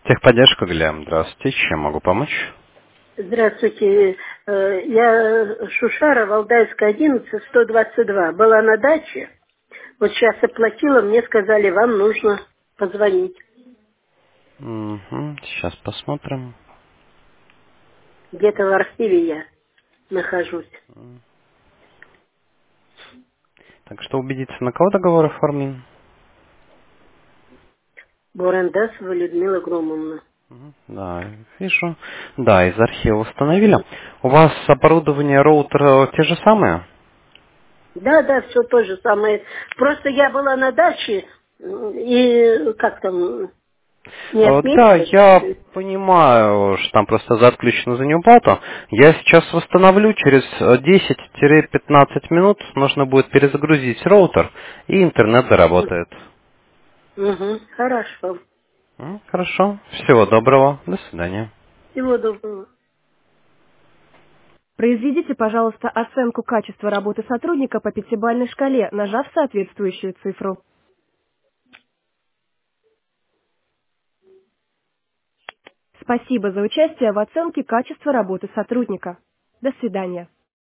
Техподдержка, Глеб. Здравствуйте. Чем могу помочь? Здравствуйте. Я Шушара, Валдайская, 11, 122. Была на даче. Вот сейчас оплатила, мне сказали, вам нужно позвонить. Угу. Сейчас посмотрим. Где-то в архиве я нахожусь. Так что убедиться, на кого договор оформлен? Бурандасова Людмила Громовна. Да, вижу. Да, из архива установили. У вас оборудование, роутер те же самые? Да, да, все то же самое. Просто я была на даче, и как там, не Да, отметилась. я понимаю, что там просто отключено за неуплату. Я сейчас восстановлю, через 10-15 минут нужно будет перезагрузить роутер, и интернет заработает. Угу, хорошо. Хорошо. Всего доброго. До свидания. Всего доброго. Произведите, пожалуйста, оценку качества работы сотрудника по пятибалльной шкале, нажав соответствующую цифру. Спасибо за участие в оценке качества работы сотрудника. До свидания.